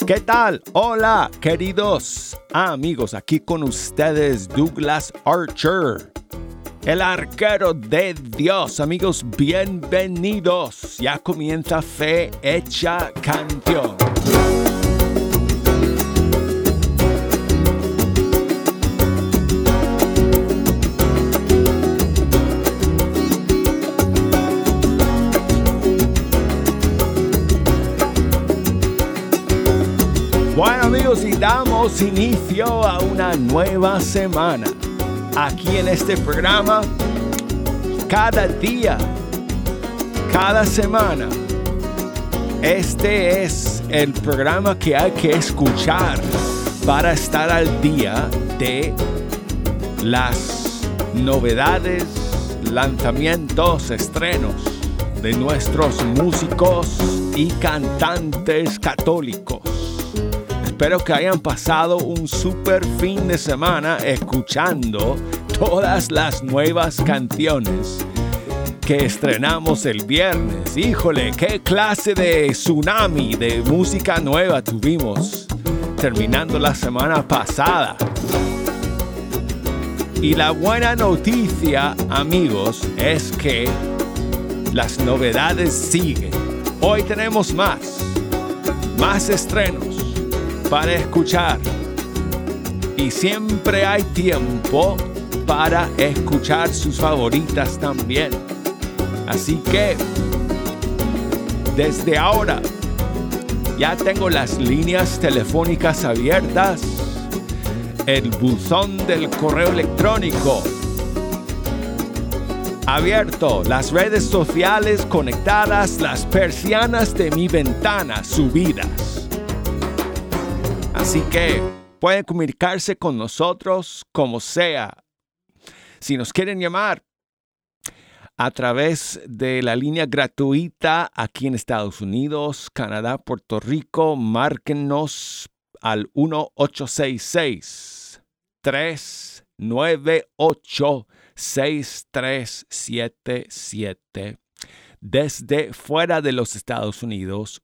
¿Qué tal? Hola, queridos amigos. Aquí con ustedes Douglas Archer, el arquero de Dios. Amigos, bienvenidos. Ya comienza Fe Hecha Canción. Bueno amigos, y damos inicio a una nueva semana aquí en este programa. Cada día, cada semana, este es el programa que hay que escuchar para estar al día de las novedades, lanzamientos, estrenos de nuestros músicos y cantantes católicos. Espero que hayan pasado un super fin de semana escuchando todas las nuevas canciones que estrenamos el viernes. Híjole, qué clase de tsunami de música nueva tuvimos terminando la semana pasada. Y la buena noticia, amigos, es que las novedades siguen. Hoy tenemos más estrenos para escuchar, y siempre hay tiempo para escuchar sus favoritas también. Así que desde ahora ya tengo las líneas telefónicas abiertas, el buzón del correo electrónico abierto, las redes sociales conectadas, las persianas de mi ventana subidas. Así que pueden comunicarse con nosotros como sea. Si nos quieren llamar a través de la línea gratuita aquí en Estados Unidos, Canadá, Puerto Rico, márquenos al 1-866-398-6377. Desde fuera de los Estados Unidos,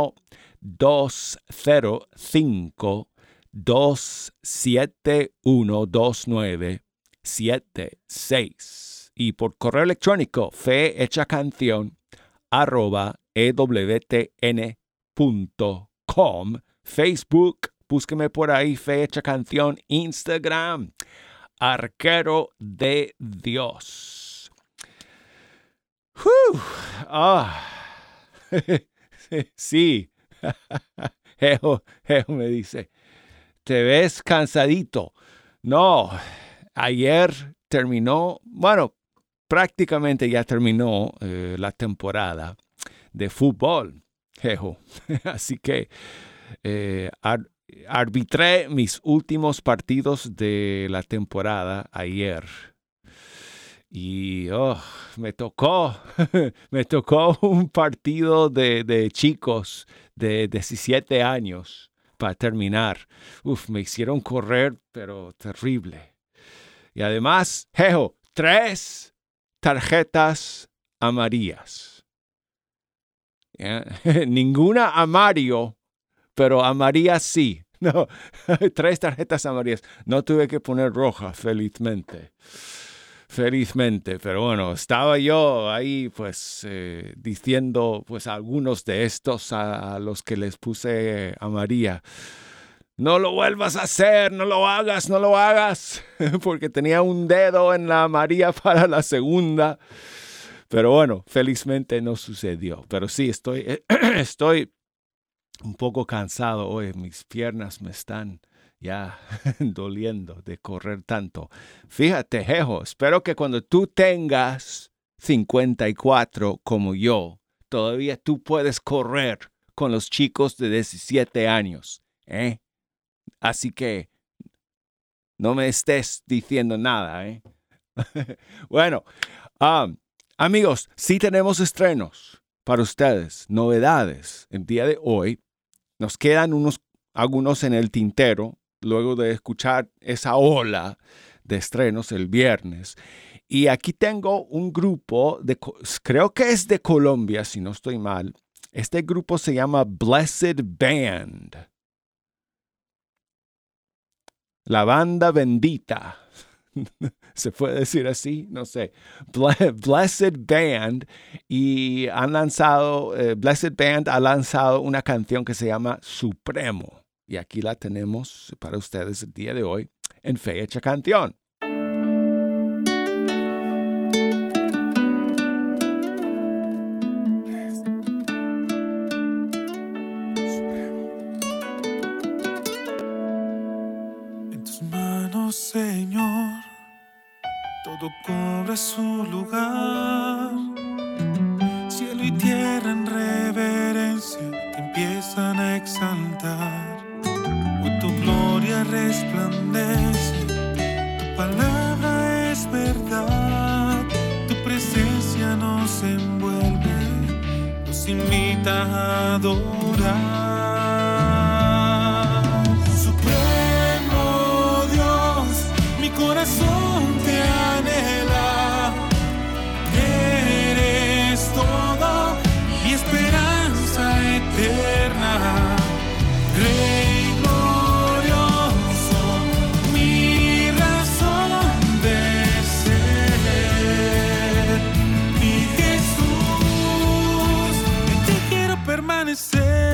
205-271-2976. Y por correo electrónico, fehechacancion@ewtn.com. Facebook, búsqueme por ahí, Fe Hecha Canción. Instagram, Arquero de Dios. Sí. Jeho me dice, ¿te ves cansadito? No, ayer terminó, bueno, prácticamente ya terminó la temporada de fútbol, Jeho. Así que arbitré mis últimos partidos de la temporada ayer. Y me tocó un partido de chicos de 17 años para terminar. Me hicieron correr, pero terrible. Y además, Jeho, 3 tarjetas amarillas. Ninguna a Mario, pero a María sí. No, 3 tarjetas amarillas. No tuve que poner roja, felizmente, pero bueno, estaba yo ahí pues diciendo pues algunos de estos a los que les puse amarilla. No lo vuelvas a hacer, no lo hagas, porque tenía un dedo en la amarilla para la segunda. Pero bueno, felizmente no sucedió. Pero sí, estoy un poco cansado hoy. Mis piernas me están ya doliendo de correr tanto. Fíjate, Jeho, espero que cuando tú tengas 54 como yo, todavía tú puedes correr con los chicos de 17 años, ¿eh? Así que no me estés diciendo nada, ¿eh? Bueno, amigos, sí tenemos estrenos para ustedes, novedades. El día de hoy nos quedan algunos en el tintero, luego de escuchar esa ola de estrenos el viernes. Y aquí tengo un grupo, creo que es de Colombia, si no estoy mal. Este grupo se llama Blessed Band. La banda bendita. ¿Se puede decir así? No sé. Blessed Band. Y han lanzado, Blessed Band ha lanzado una canción que se llama Supremo. Y aquí la tenemos para ustedes el día de hoy en Fe Hecha Canción. Señor, todo cobra su lugar. Cielo y tierra en reverencia te empiezan a exaltar. Hoy tu gloria resplandece, tu palabra es verdad. Tu presencia nos envuelve, nos invita a adorar. Corazón te anhela, eres todo mi esperanza eterna, Rey glorioso, mi razón de ser, mi Jesús, en ti quiero permanecer.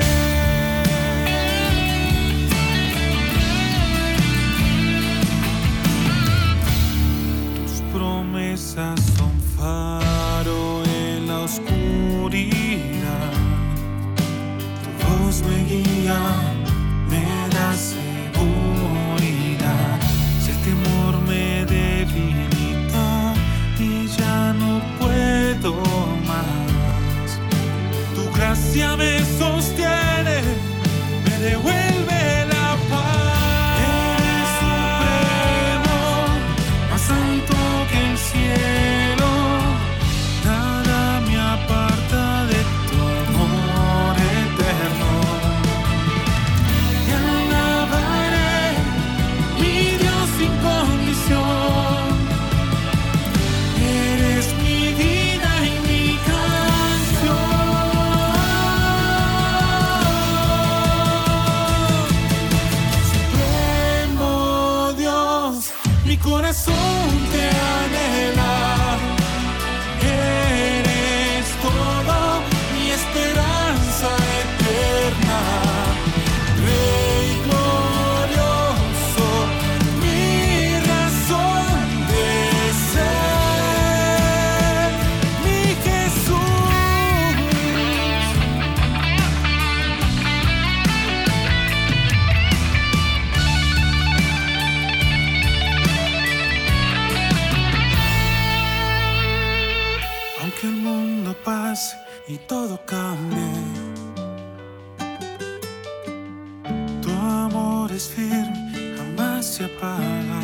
Son faro en la oscuridad, tu voz me guía, me da seguridad. Si el temor me debilita y ya no puedo más, tu gracia me sostiene, me devuelve la paz. Eres supremo, más alto que el cielo, nada me aparta de tu amor eterno. Te alabaré, mi Dios sin condición. Eres mi vida y mi canción. Supremo Dios, mi corazón te anhela, eres todo mi esperanza eterna, Rey glorioso, mi razón de ser, mi Jesús. Aunque el mundo pase y todo cambie, tu amor es firme, jamás se apaga.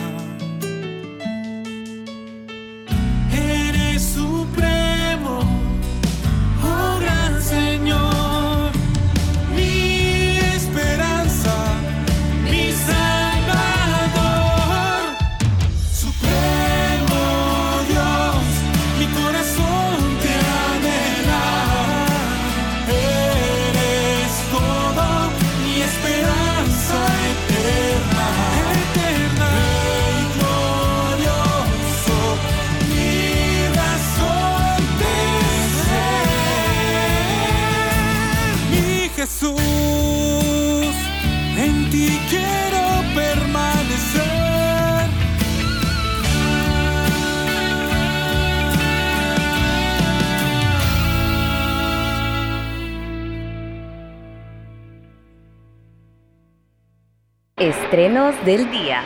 Eres supremo, oh gran Señor, mi esperanza, mi Salvador. Supremo Dios, mi corazón te anhela, eres todo mi esperanza eterna, eterna. Rey glorioso, mi razón de ser, mi Jesús, en ti quiero permanecer. Estrenos del día.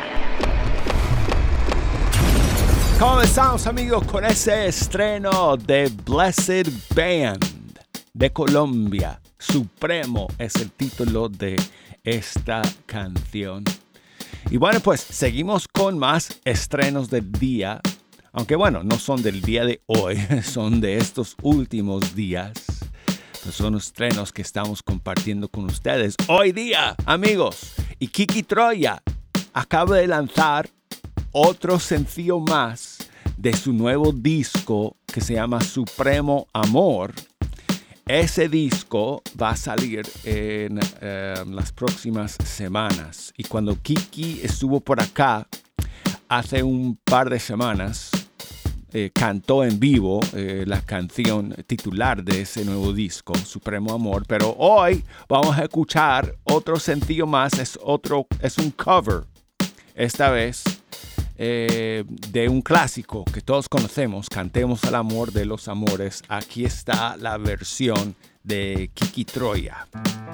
Comenzamos, amigos, con ese estreno de Blessed Band de Colombia. Supremo es el título de esta canción. Y bueno, pues seguimos con más estrenos del día. Aunque bueno, no son del día de hoy, son de estos últimos días. Pues son estrenos que estamos compartiendo con ustedes hoy día, amigos. Y Kiki Troya acaba de lanzar otro sencillo más de su nuevo disco que se llama Supremo Amor. Ese disco va a salir en las próximas semanas. Y cuando Kiki estuvo por acá hace un par de semanas, cantó en vivo la canción titular de ese nuevo disco, Supremo Amor. Pero hoy vamos a escuchar otro sencillo más. Es un cover, esta vez, de un clásico que todos conocemos, Cantemos al amor de los amores. Aquí está la versión de Kiki Troya.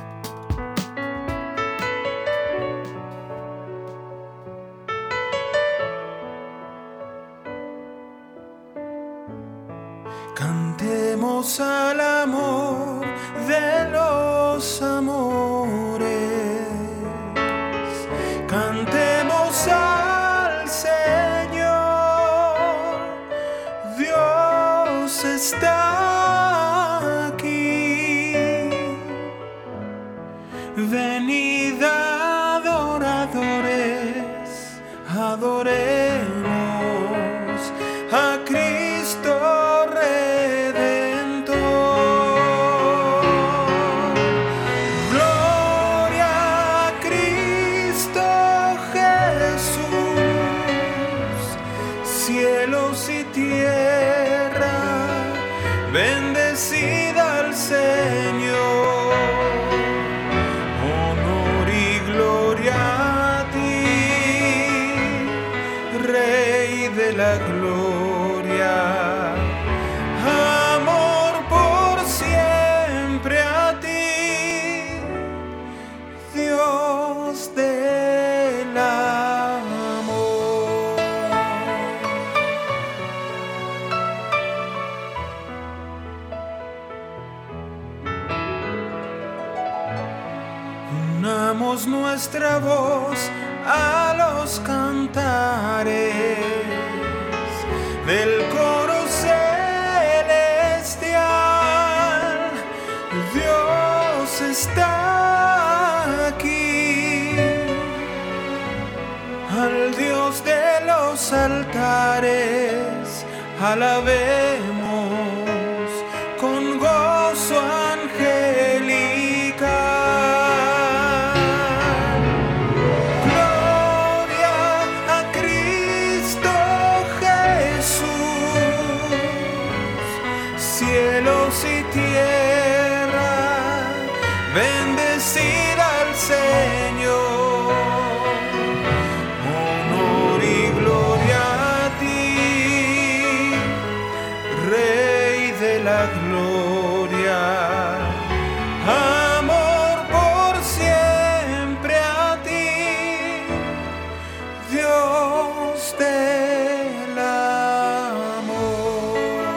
Cantemos al amor de los amores, cantemos al Señor, Dios está aquí. Venid adoradores, adoremos a Cristo Redentor. Gloria a Cristo Jesús, cielos y tierra, bendecida al Señor. Honor y gloria a ti, Rey de la gloria. Amor por siempre a ti, Dios del amor. Unamos nuestra voz a los cantares del coro celestial. Dios está aquí. Al Dios de los altares alabemos con gozo angelical. Cielos y tierra, bendecida al Señor. Honor y gloria a ti, Rey de la gloria. Amor por siempre a ti, Dios del amor.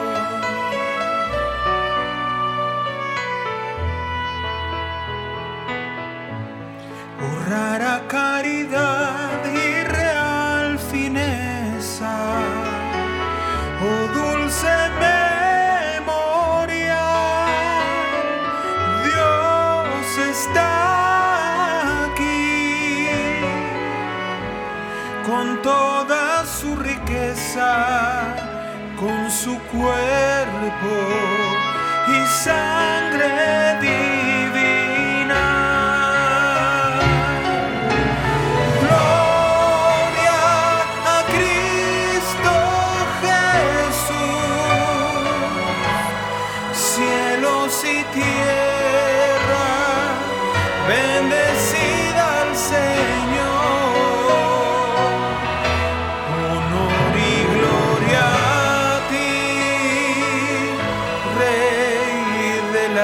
Rara caridad y real fineza, oh dulce memoria, Dios está aquí con toda su riqueza, con su cuerpo y sangre divina. Cielos y tierra, bendecida al Señor. Honor y gloria a ti, Rey de la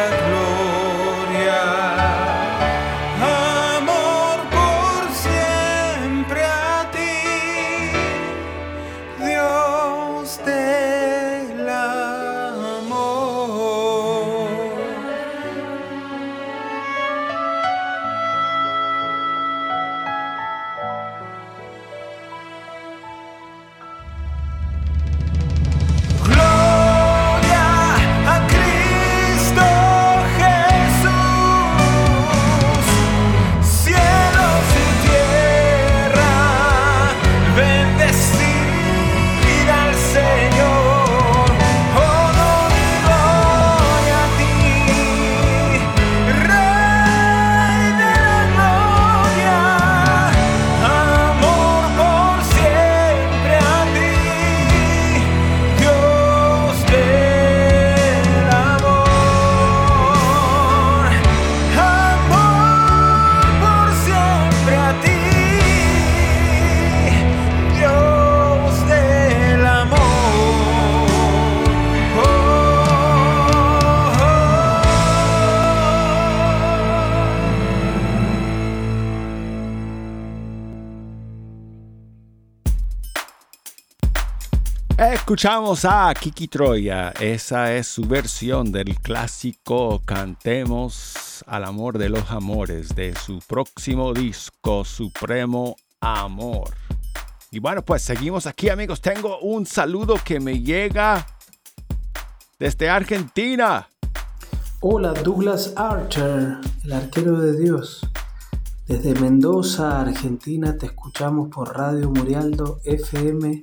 Escuchamos a Kiki Troya. Esa es su versión del clásico Cantemos al amor de los amores de su próximo disco Supremo Amor. Y bueno, pues seguimos aquí, amigos. Tengo un saludo que me llega desde Argentina. Hola, Douglas Archer, el arquero de Dios. Desde Mendoza, Argentina, te escuchamos por Radio Murialdo FM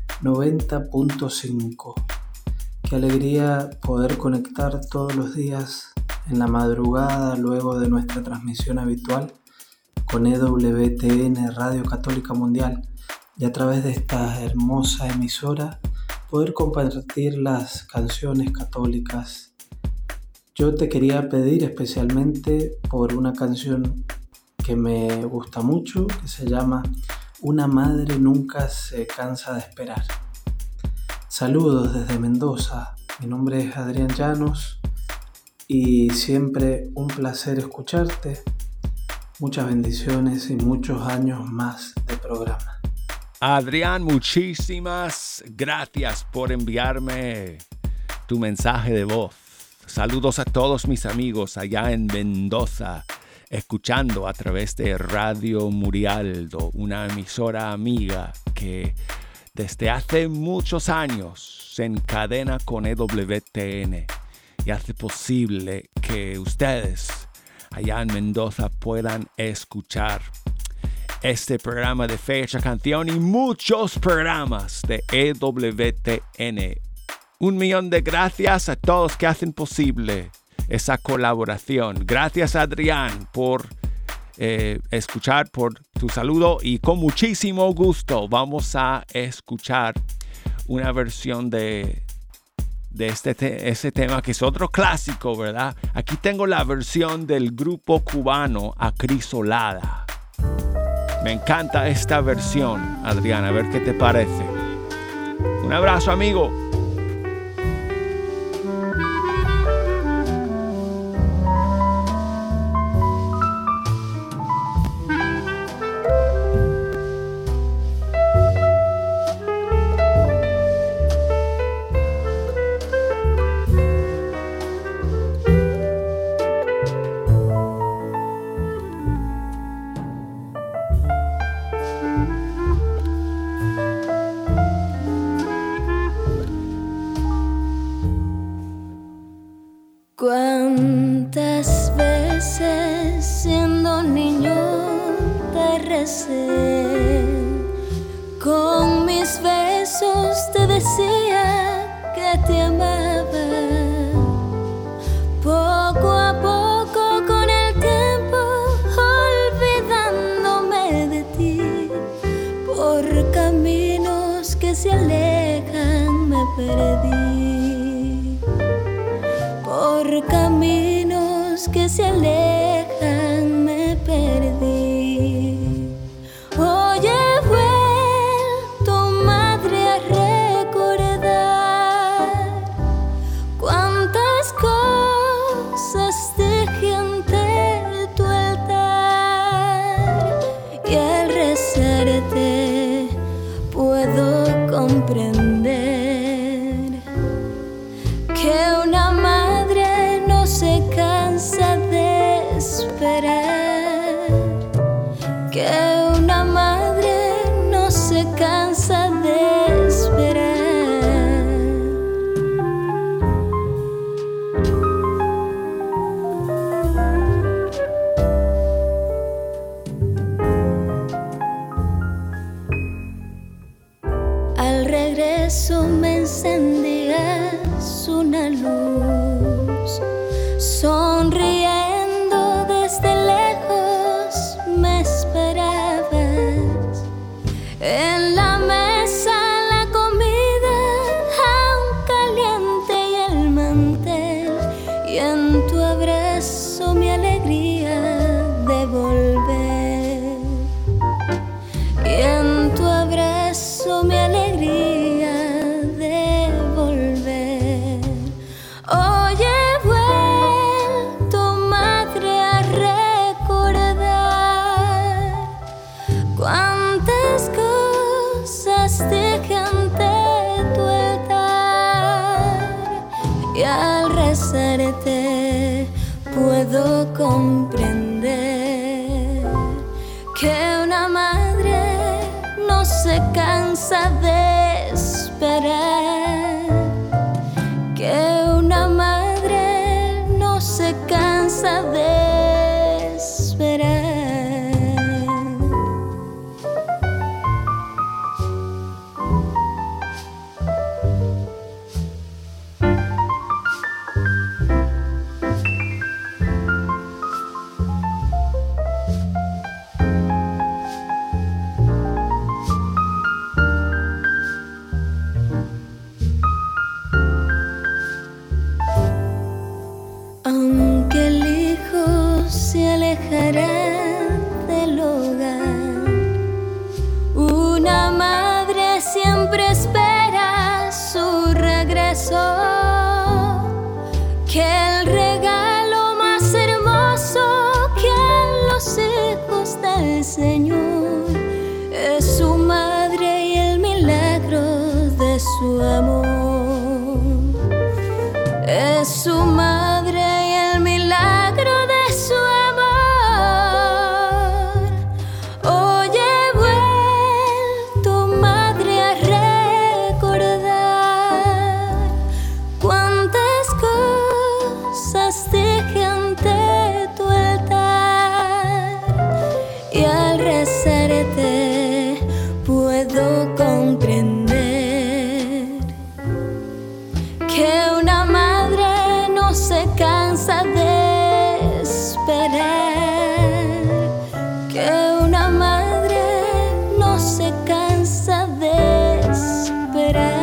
90.5. Qué alegría poder conectar todos los días en la madrugada luego de nuestra transmisión habitual con EWTN Radio Católica Mundial y a través de esta hermosa emisora poder compartir las canciones católicas. Yo te quería pedir especialmente por una canción que me gusta mucho, que se llama Una madre nunca se cansa de esperar. Saludos desde Mendoza, mi nombre es Adrián Llanos y siempre un placer escucharte. Muchas bendiciones y muchos años más de programa. Adrián, muchísimas gracias por enviarme tu mensaje de voz. Saludos a todos mis amigos allá en Mendoza, escuchando a través de Radio Murialdo, una emisora amiga que desde hace muchos años se encadena con EWTN y hace posible que ustedes allá en Mendoza puedan escuchar este programa de Fecha Canción y muchos programas de EWTN. 1,000,000 de gracias a todos que hacen posible esa colaboración. Gracias, Adrián, por escuchar, por tu saludo, y con muchísimo gusto vamos a escuchar una versión de ese tema que es otro clásico, ¿verdad? Aquí tengo la versión del grupo cubano Acrisolada. Me encanta esta versión, Adrián, a ver qué te parece. Un abrazo, amigo. ¿Cuántas veces siendo niño te recé? Con mis besos te decía que te amaba. Poco a poco con el tiempo olvidándome de ti. Por caminos que se alejan me perdí. Por caminos que se alejan me perdí. Hoy he vuelto, madre, a recordar cuántas cosas dejé ante tu altar, y al rezarte puedo comprender que una madre no se cansa de puedo comprender que una madre no se cansa de esperar, que una madre no se cansa de esperar. Aunque el hijo se alejará del hogar, una madre siempre espera su regreso, que el regalo más hermoso que han los hijos del Señor es su madre y el milagro de su amor. Es su madre y el milagro de su amor. Hoy he vuelto, madre, a recordar cuántas cosas dejé ante tu altar, y al rezarte puedo comprender que una madre no se cansa de esperar, que una madre no se cansa de esperar.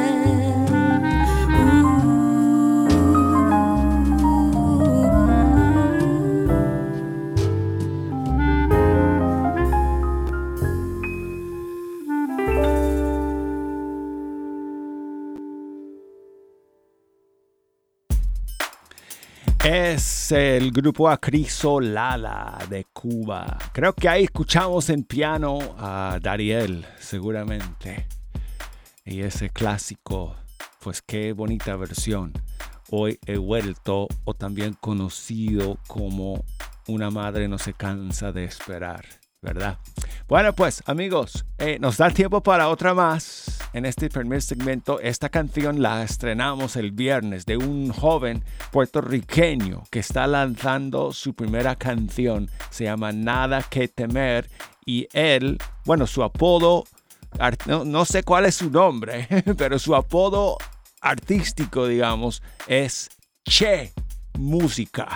Es el grupo Acrisolada de Cuba. Creo que ahí escuchamos en piano a Dariel, seguramente. Y ese clásico, pues qué bonita versión. Hoy he vuelto, o también conocido como Una madre no se cansa de esperar, ¿verdad? Bueno, pues amigos, nos da tiempo para otra más. En este primer segmento, esta canción la estrenamos el viernes, de un joven puertorriqueño que está lanzando su primera canción. Se llama Nada que Temer, y él, bueno, su apodo, no sé cuál es su nombre, pero su apodo artístico, digamos, es Che Música.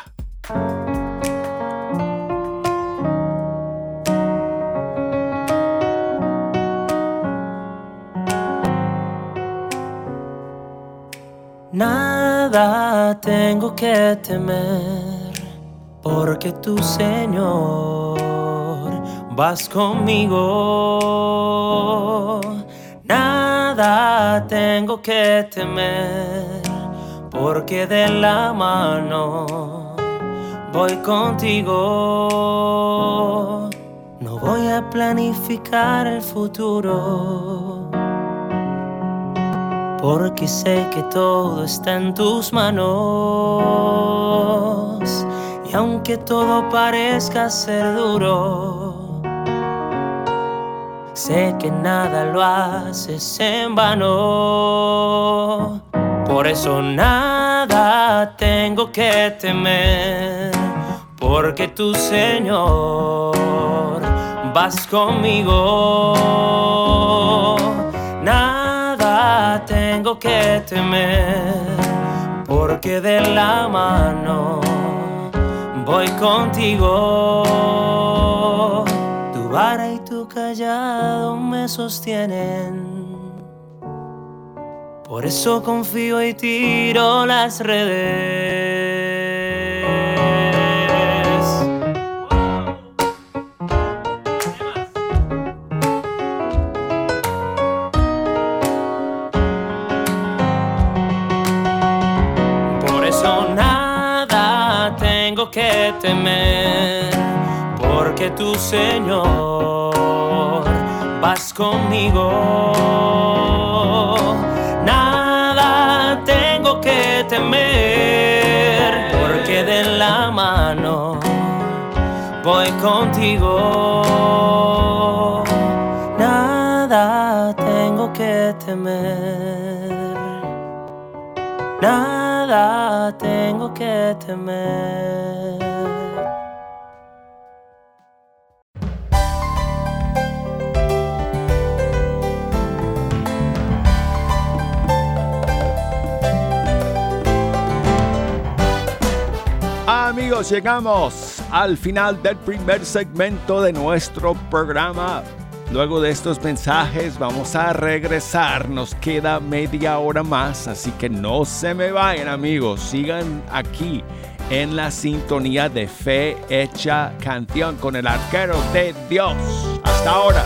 Nada tengo que temer, porque tú, Señor, vas conmigo. Nada tengo que temer, porque de la mano voy contigo. No voy a planificar el futuro, porque sé que todo está en tus manos. Y aunque todo parezca ser duro, sé que nada lo haces en vano. Por eso nada tengo que temer, porque tú, Señor, vas conmigo. Nada tengo que temer, porque de la mano voy contigo. Tu vara y tu callado me sostienen, por eso confío y tiro las redes. Que temer, porque tú, Señor, vas conmigo. Nada tengo que temer, porque de la mano, voy contigo. Nada tengo que temer, nada tengo que temer. Amigos, llegamos al final del primer segmento de nuestro programa. Luego de estos mensajes vamos a regresar. Nos queda media hora más, así que no se me vayan, amigos. Sigan aquí en la sintonía de Fe Hecha Canción con el arquero de Dios. Hasta ahora.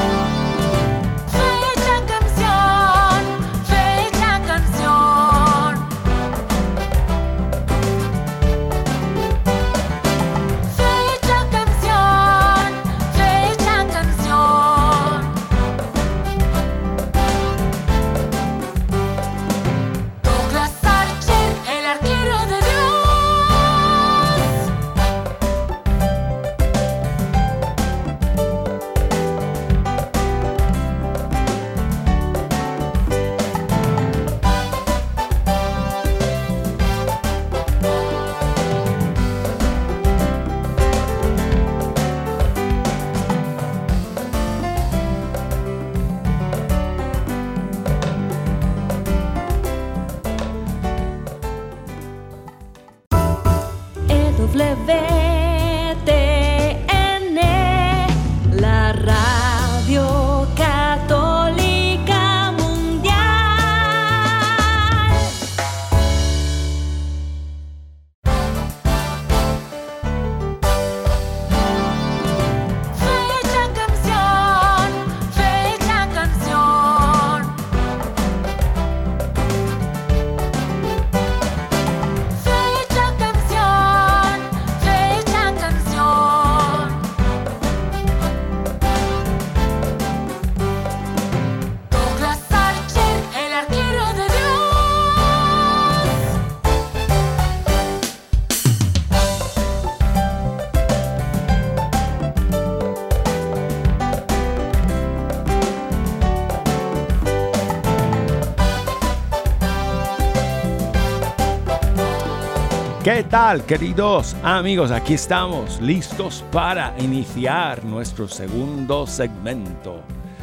¿Qué tal, queridos amigos? Aquí estamos listos para iniciar nuestro segundo segmento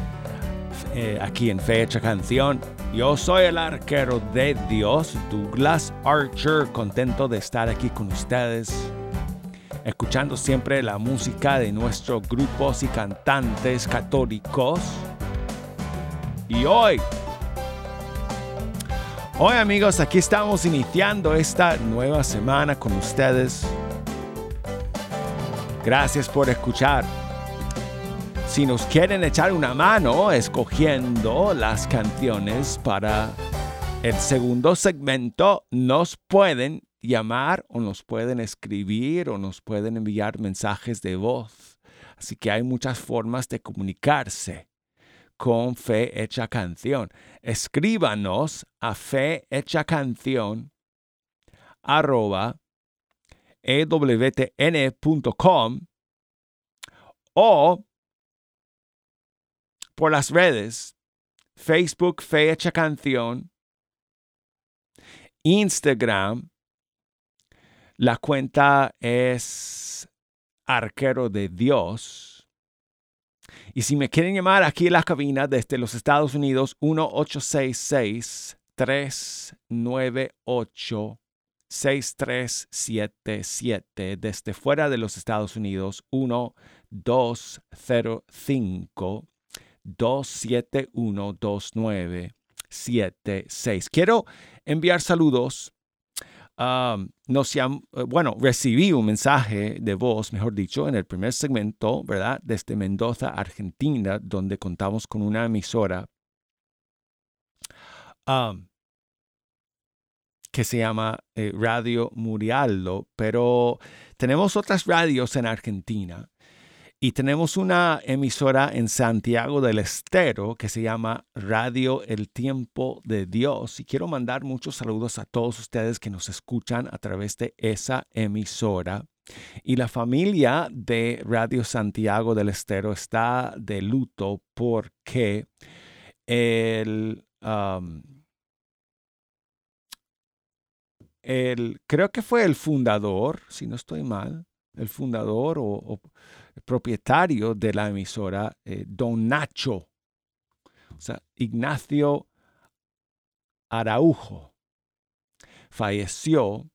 aquí en Fe Hecha Canción. Yo soy el arquero de Dios, Douglas Archer, contento de estar aquí con ustedes, escuchando siempre la música de nuestros grupos y cantantes católicos. Y hoy, amigos, aquí estamos iniciando esta nueva semana con ustedes. Gracias por escuchar. Si nos quieren echar una mano escogiendo las canciones para el segundo segmento, nos pueden llamar o nos pueden escribir o nos pueden enviar mensajes de voz. Así que hay muchas formas de comunicarse con Fe Hecha Canción. Escríbanos a fehechacancion@ewtn.com o por las redes, Facebook Fe Hecha Canción, Instagram, la cuenta es Arquero de Dios. Y si me quieren llamar aquí en la cabina desde los Estados Unidos, 1-866-398-6377. Desde fuera de los Estados Unidos, 1-205-271-2976. Quiero enviar saludos. Recibí un mensaje de voz, mejor dicho, en el primer segmento, ¿verdad? Desde Mendoza, Argentina, donde contamos con una emisora que se llama Radio Murialdo, pero tenemos otras radios en Argentina. Y tenemos una emisora en Santiago del Estero que se llama Radio El Tiempo de Dios. Y quiero mandar muchos saludos a todos ustedes que nos escuchan a través de esa emisora. Y la familia de Radio Santiago del Estero está de luto porque creo que fue el fundador, si no estoy mal, el fundador o el propietario de la emisora, Don Nacho, o sea, Ignacio Araujo, falleció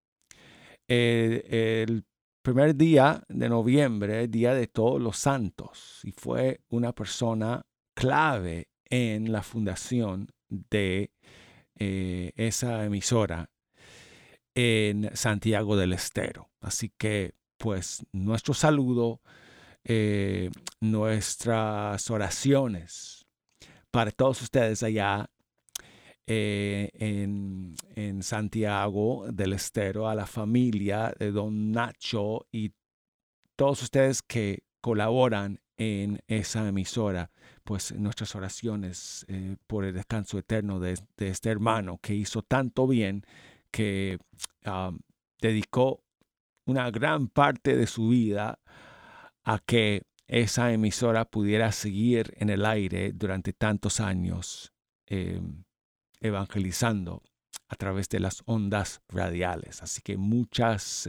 el primer día de noviembre, Día de Todos los Santos, y fue una persona clave en la fundación de esa emisora en Santiago del Estero. Así que, pues, nuestro saludo, nuestras oraciones para todos ustedes allá en Santiago del Estero, a la familia de Don Nacho y todos ustedes que colaboran en esa emisora. Pues nuestras oraciones por el descanso eterno de este hermano que hizo tanto bien, que dedicó una gran parte de su vida a que esa emisora pudiera seguir en el aire durante tantos años, evangelizando a través de las ondas radiales. Así que muchas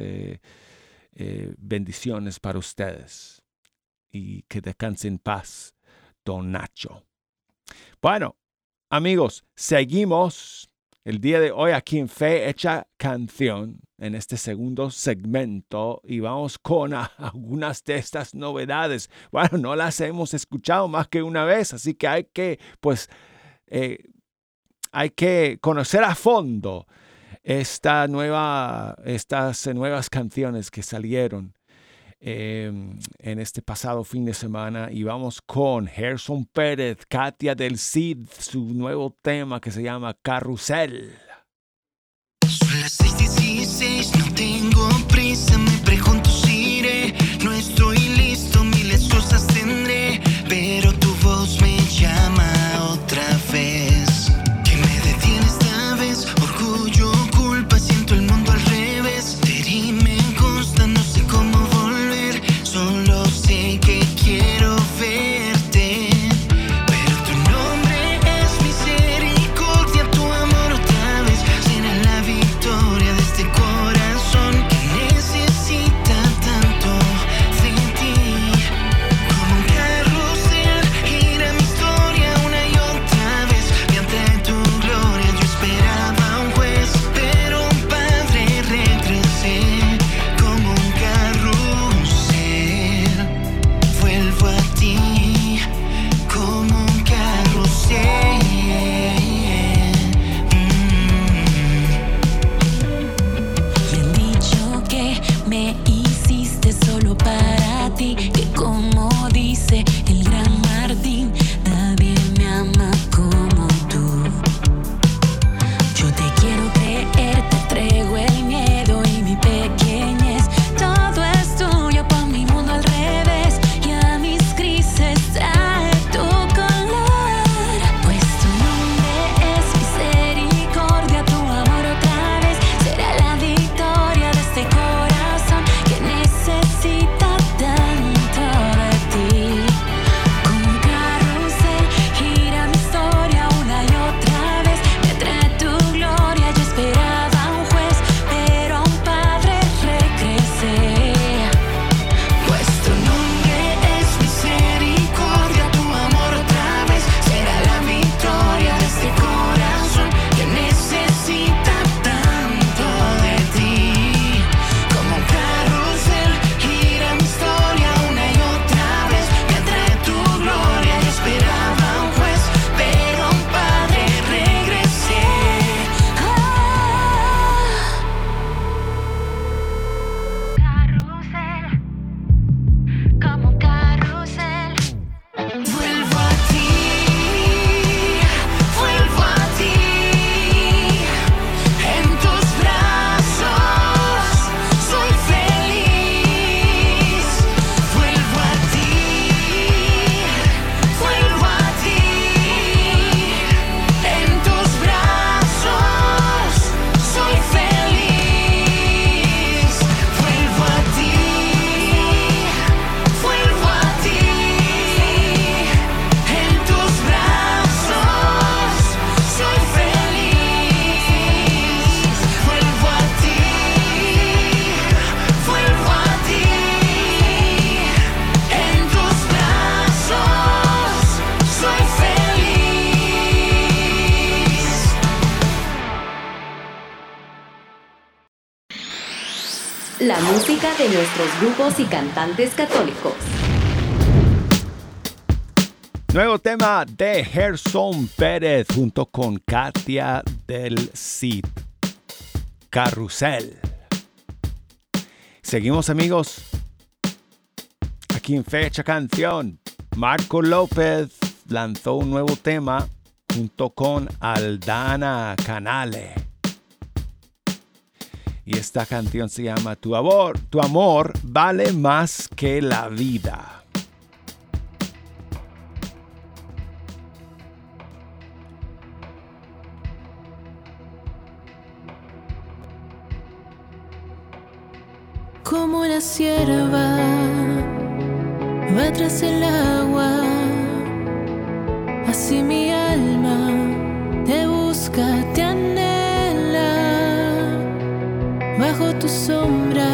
bendiciones para ustedes y que descansen en paz, Don Nacho. Bueno, amigos, seguimos el día de hoy aquí en Fe Hecha Canción, en este segundo segmento, y vamos con algunas de estas novedades. Bueno, no las hemos escuchado más que una vez, así que hay que, pues, hay que conocer a fondo estas nuevas canciones que salieron en este pasado fin de semana. Y vamos con Gerson Pérez, Katia del Cid, su nuevo tema que se llama Carrusel. Son las 6:16, no tengo prisa, me pregunto si iré. No estoy listo, miles cosas tendré, pero tu voz me llama otra vez. ¿Qué me detiene esta vez? Orgullo, culpa, siento el mundo al revés. Te me consta, no sé cómo volver, solo sé que quiero verte. Pero tu nombre es misericordia, tu amor otra vez será la victoria de este corazón que necesita tanto de ti. Como un carrusel gira mi historia una y otra vez, me atrae tu gloria. Yo esperaba un juez, pero un padre regresé. Como un carrusel vuelvo a ti, como un carrusel. Me han dicho que me hiciste solo para ti, que como dice el gran Martín, nadie me ama como tú. Yo te quiero creer, te entrego el miedo y mi pequeñez. Todo es tuyo, pon mi mundo al revés y a mis crisis trae tu color. Pues tu nombre es misericordia, tu amor otra vez será la victoria de este corazón que La música de nuestros grupos y cantantes católicos. Nuevo tema de Gerson Pérez junto con Katia del Cid. Carrusel. Seguimos, amigos. Aquí en Fecha Canción, Marco López lanzó un nuevo tema junto con Aldana Canale. Y esta canción se llama Tu amor vale más que la vida. Como la cierva va tras el agua, así mi alma te busca, te anhela. Bajo tu sombra,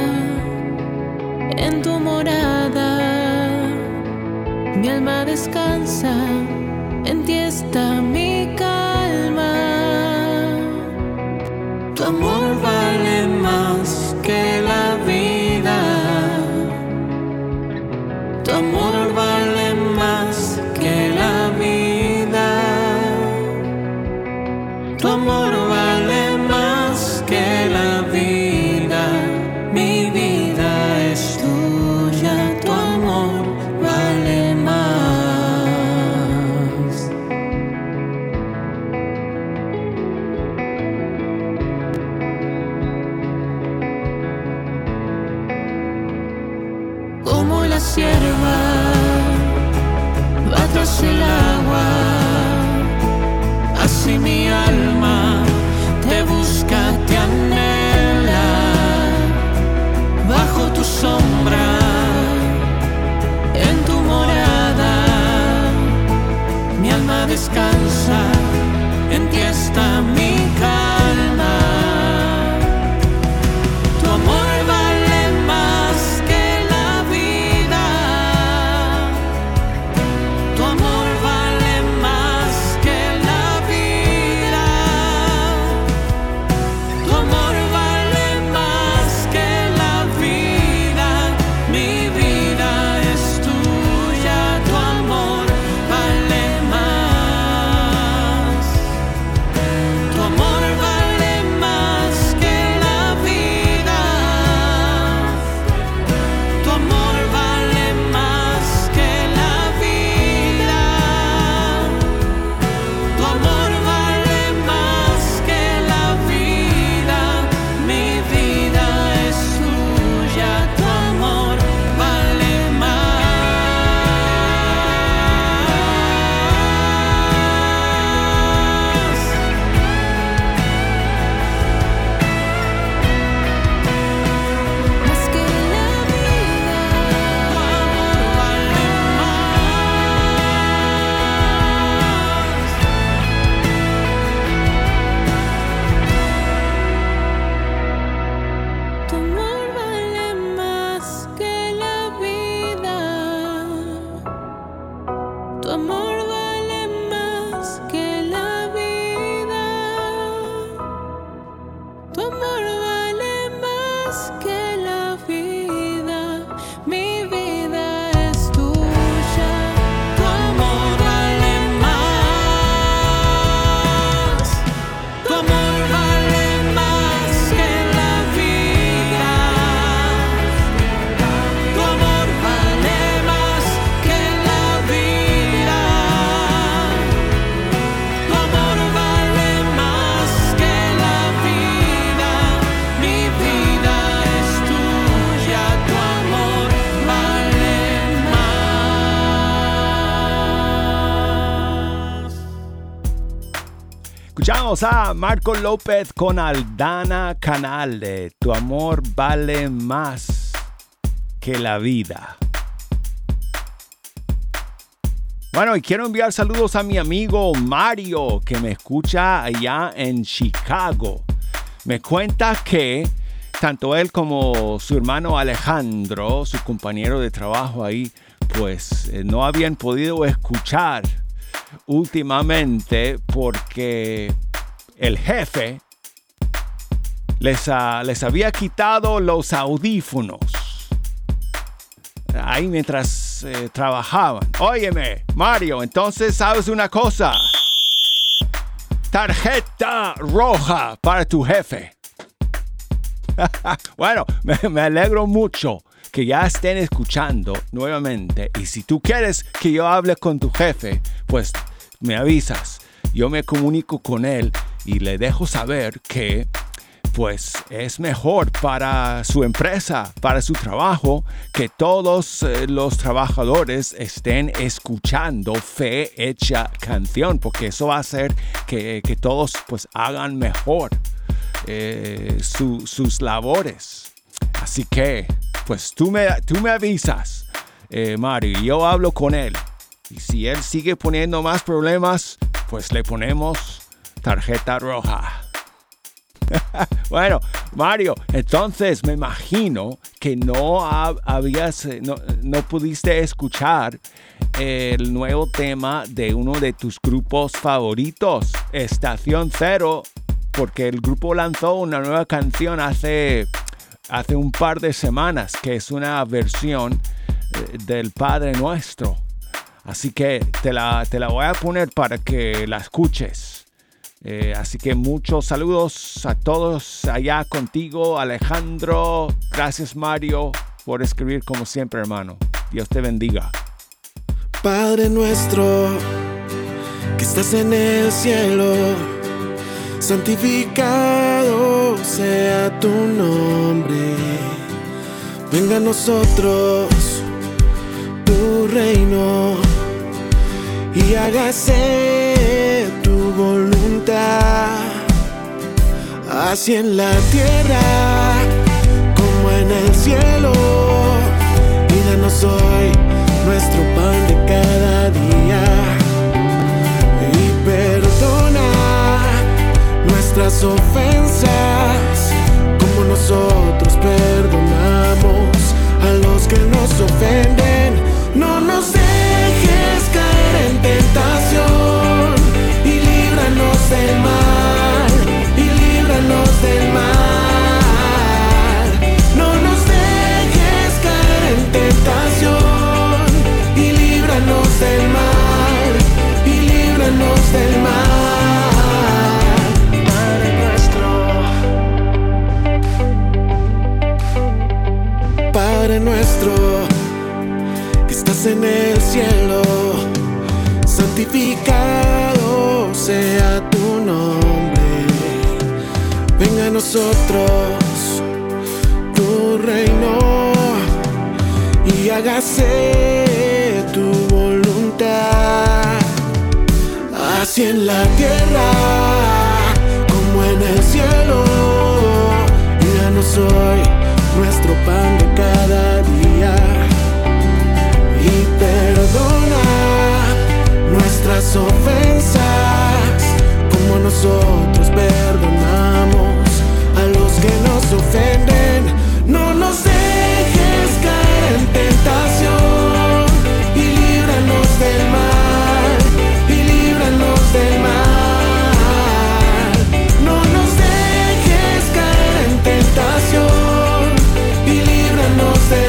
en tu morada, mi alma descansa, en ti está mi calma. Tu amor vale más que la vida. Tu amor vale más que la vida. Tu amor vale más que la vida. Mi vida es tuya. Tu amor vale más. Como la cierva va tras el agua, así mi alma te busca, te anhela. Bajo tu sombra, en tu morada, mi alma descansa, en ti está mi calma. Tu amor vale más que la vida. Tu amor vale más que la vida. Tu amor vale más que la vida. Mi vida es tuya. Tu amor vale más. Tu amor vale más que la vida. Tu amor vale más que la vida. Tu amor vale más que la vida. Mi vida es tuya. Tu amor vale más. Más que la vida, tu amor vale más. Tu amor vale más que la vida. Tu amor vale más que la vida. Tu amor vale más que la vida. Mi vida es tuya. Tu amor vale más. Tu amor vale más que la vida. Tu amor vale más que la vida. Tu amor vale más que la vida. Mi vida es tuya. Tu amor vale más. Escuchamos a Marco López con Aldana Canale. Tu amor vale más que la vida. Bueno, y quiero enviar saludos a mi amigo Mario, que me escucha allá en Chicago. Me cuenta que tanto él como su hermano Alejandro, su compañero de trabajo ahí, pues no habían podido escuchar últimamente porque el jefe les había quitado los audífonos ahí mientras trabajaban. Óyeme, Mario, entonces sabes una cosa. Tarjeta roja para tu jefe. Bueno, me alegro mucho que ya estén escuchando nuevamente. Y si tú quieres que yo hable con tu jefe, pues me avisas. Yo me comunico con él y le dejo saber que pues es mejor para su empresa, para su trabajo, que todos los trabajadores estén escuchando Fe Hecha Canción, porque eso va a hacer que todos pues hagan mejor sus labores. Así que pues tú me avisas, Mario, y yo hablo con él. Y si él sigue poniendo más problemas, pues le ponemos tarjeta roja. Bueno, Mario, entonces me imagino que no pudiste escuchar el nuevo tema de uno de tus grupos favoritos, Estación Cero, porque el grupo lanzó una nueva canción hace un par de semanas, que es una versión del Padre Nuestro. Así que te la voy a poner para que la escuches. Así que muchos saludos a todos allá contigo, Alejandro. Gracias, Mario, por escribir como siempre, hermano. Dios te bendiga. Padre nuestro, que estás en el cielo, santificado sea tu nombre. Venga a nosotros tu reino y hágase tu voluntad, así en la tierra como en el cielo. Y danos hoy nuestro pan de cada día, y perdona nuestras ofensas como nosotros perdonamos a los que nos ofenden. No nos dejes caer en tentación y líbranos del mal, y líbranos del mal. No nos dejes caer en tentación y líbranos del mal, y líbranos del mal. Padre nuestro, Padre nuestro, que estás en el cielo, santificado sea tu nombre. Venga a nosotros tu reino y hágase tu voluntad, así en la tierra como en el cielo. Y danos hoy nuestro pan de cada día, y perdona nuestras ofensas como nosotros perdonamos a los que nos ofenden. No nos dejes caer en tentación y líbranos del mal, y líbranos del mal. No nos dejes caer en tentación y líbranos del mal.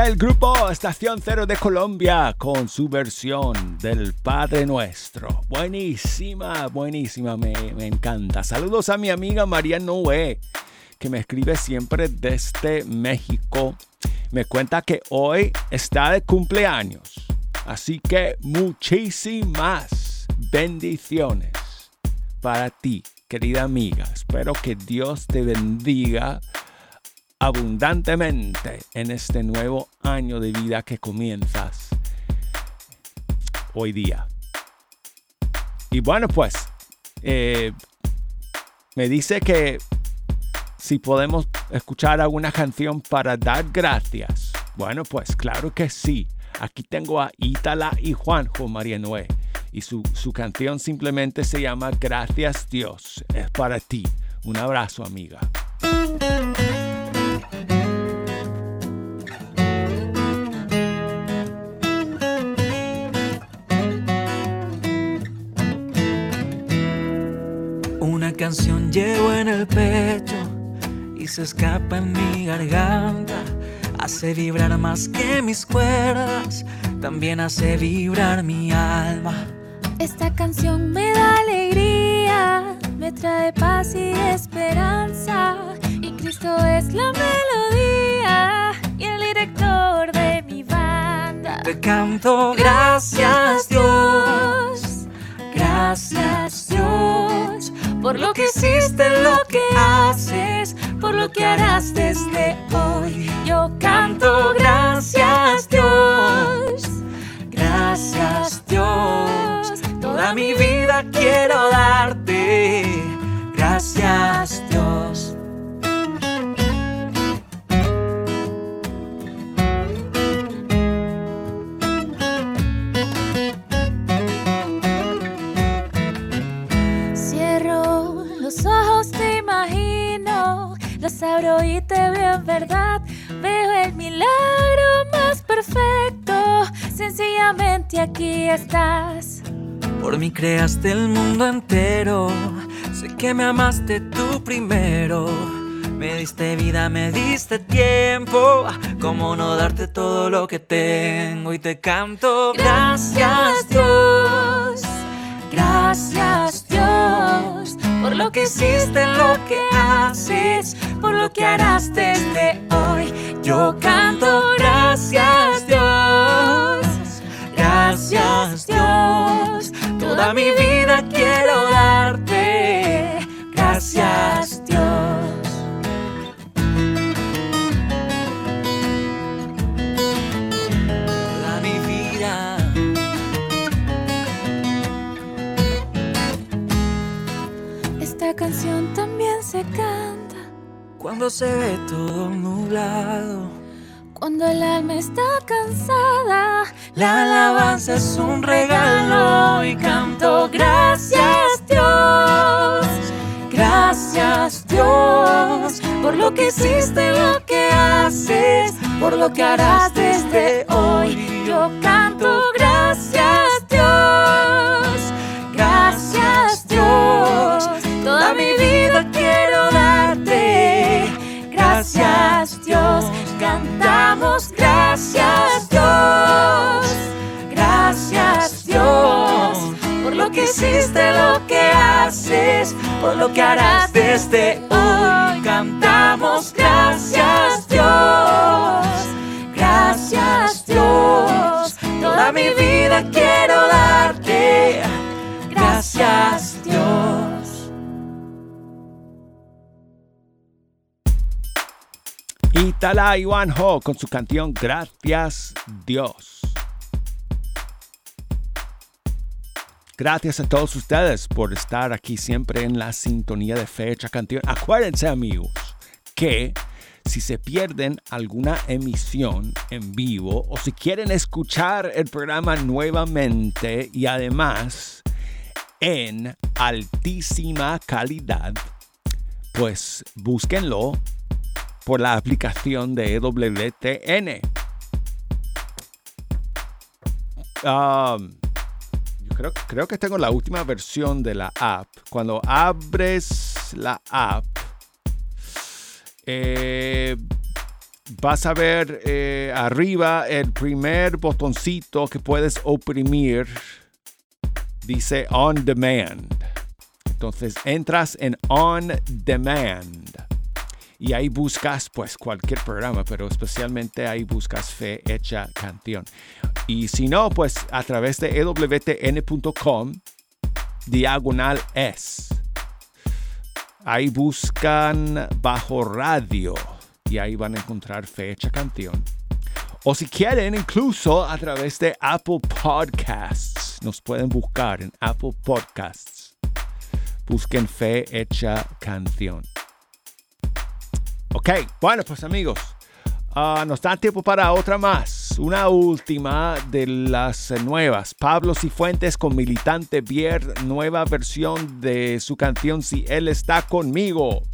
el grupo Estación Cero de Colombia con su versión del Padre Nuestro. Buenísima, buenísima, me encanta. Saludos a mi amiga María Noé, que me escribe siempre desde México. Me cuenta que hoy está de cumpleaños. Así que muchísimas bendiciones para ti, querida amiga. Espero que Dios te bendiga abundantemente en este nuevo año de vida que comienzas hoy día. Y bueno, pues me dice que si podemos escuchar alguna canción para dar gracias. Bueno, pues claro que sí. Aquí tengo a Ítala y Juanjo, María Noé, y su canción simplemente se llama Gracias Dios. Es para ti. Un abrazo, amiga. Una canción llevo en el pecho y se escapa en mi garganta. Hace vibrar más que mis cuerdas, también hace vibrar mi alma. Esta canción me da alegría, me trae paz y esperanza. Y Cristo es la melodía y el director de mi banda. Te canto gracias Dios, gracias Dios, por lo que hiciste, lo que haces, por lo que harás desde hoy. Yo canto gracias Dios, gracias Dios. Toda mi vida quiero darte gracias Dios. Cierro los ojos, te imagino, los abro y te veo en verdad. Veo el milagro más perfecto, sencillamente aquí estás. Por mí creaste el mundo entero, sé que me amaste tú primero. Me diste vida, me diste tiempo, ¿cómo no darte todo lo que tengo? Y te canto gracias Dios, gracias Dios, por lo que hiciste, lo que haces, por lo que harás desde hoy. Yo canto gracias Dios, gracias Dios. Toda mi vida quiero darte gracias Dios. Toda mi vida. Esta canción también se canta cuando se ve todo nublado, cuando el alma está cansada. La alabanza es un regalo y canto gracias Dios, gracias Dios, por lo que hiciste, lo que haces, por lo que harás desde hoy. Yo canto gracias Dios, gracias Dios. Toda mi vida quiero darte gracias Dios. Cantamos gracias Dios, gracias Dios, por lo que hiciste, lo que haces, por lo que harás desde hoy. Cantamos gracias Dios, gracias Dios. Toda mi vida quiero darte gracias Dios. Ítala y Juanjo con su canción Gracias Dios. Gracias a todos ustedes por estar aquí siempre en la sintonía de Fecha Canción. Acuérdense, amigos, que si se pierden alguna emisión en vivo o si quieren escuchar el programa nuevamente y además en altísima calidad, pues búsquenlo por la aplicación de EWTN. Yo creo que tengo la última versión de la app. Cuando abres la app, vas a ver arriba el primer botoncito que puedes oprimir. Dice On Demand. Entonces entras en On Demand. Y ahí buscas pues cualquier programa, pero especialmente ahí buscas Fe Hecha Canción. Y si no, pues a través de ewtn.com/es. Ahí buscan Bajo Radio y ahí van a encontrar Fe Hecha Canción. O si quieren, incluso a través de Apple Podcasts. Nos pueden buscar en Apple Podcasts. Busquen Fe Hecha Canción. Ok, bueno, pues amigos, nos da tiempo para otra más. Una última de las nuevas. Pablo Cifuentes con Militante Bier, nueva versión de su canción Si Él Está Conmigo.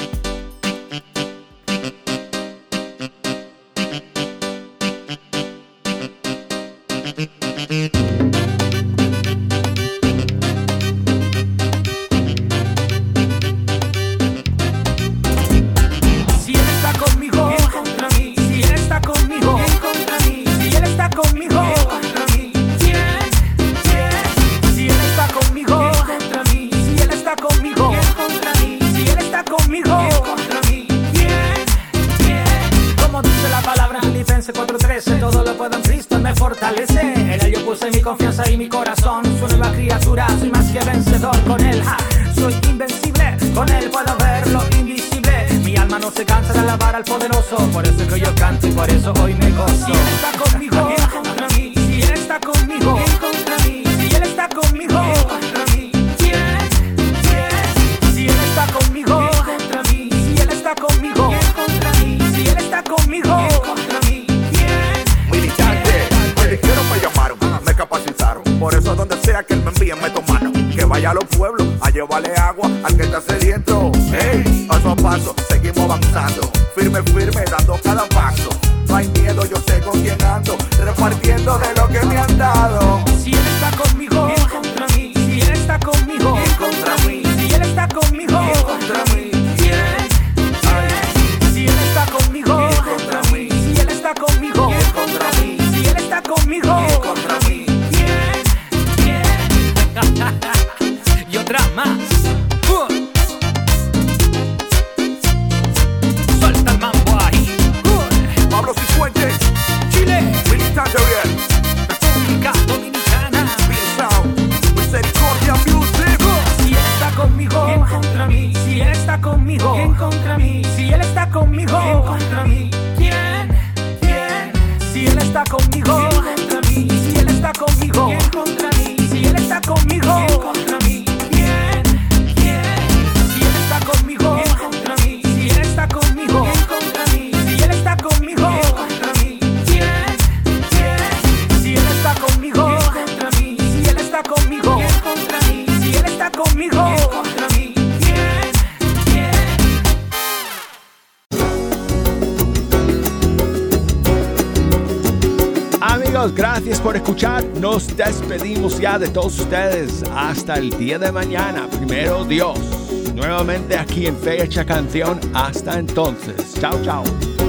Todo lo puedo en Cristo, me fortalece. En él yo puse mi confianza y mi corazón. Su nueva criatura, soy más que vencedor. Con él, soy invencible. Con él puedo ver lo invisible. Mi alma no se cansa de alabar al poderoso. Por eso que yo canto y por eso hoy me gozo. Si él está conmigo, ¿quién contra mí? Si él está conmigo, ¿quién contra mí? Si él está conmigo, ¿quién contra mí? ¿Quién? Si él está conmigo, ¿quién contra mí? Si él está conmigo, ¿quién contra mí? Si él está conmigo, ¿quién contra mí? Quiero me llamaron, me capacitaron. Por eso donde sea que él me envíe me tomaron. Que vaya a los pueblos a llevarle agua al que está sediento. Hey, paso a paso seguimos avanzando. Firme, firme, dando cada paso. No hay miedo, yo sé con quién ando. Repartiendo de lo que me han dado. Si él está conmigo, ¿quién contra mí? Si él está conmigo, ¿quién contra mí? Si él está conmigo, ¿quién contra mí? ¿Quién? Si él está conmigo, ¿quién contra mí? Si él está conmigo, ¿quién contra mí? Si él está conmigo, ¿quién contra mí? ¿Quién? Y otra más. Suelta el mambo ahí. Pablo Cifuentes, Chile, Militante Bier, República Dominicana, Bier Sound, Misericordia Music. Si él está conmigo, ¿quién contra mí? Si él está conmigo, ¿quién contra mí? Si él está conmigo, ¿quién contra mí? ¿Quién? Si él está conmigo, ¿quién contra mí? Si él está conmigo, ¿quién contra mí? Si él está conmigo, ¿quién contra mí? ¿Quién? Si él está conmigo, ¿quién contra mí? Si él está conmigo, ¿quién contra mí? Si él está conmigo, ¿quién contra mí? ¿Quién? Si él está conmigo, ¿quién contra mí? Si él está conmigo, ¿quién contra mí? Si él está conmigo, ¿quién contra mí? Amigos, gracias por escuchar. Nos despedimos ya de todos ustedes hasta el día de mañana. Primero Dios. Nuevamente aquí en Fe Hecha Canción. Hasta entonces. Chao, chao.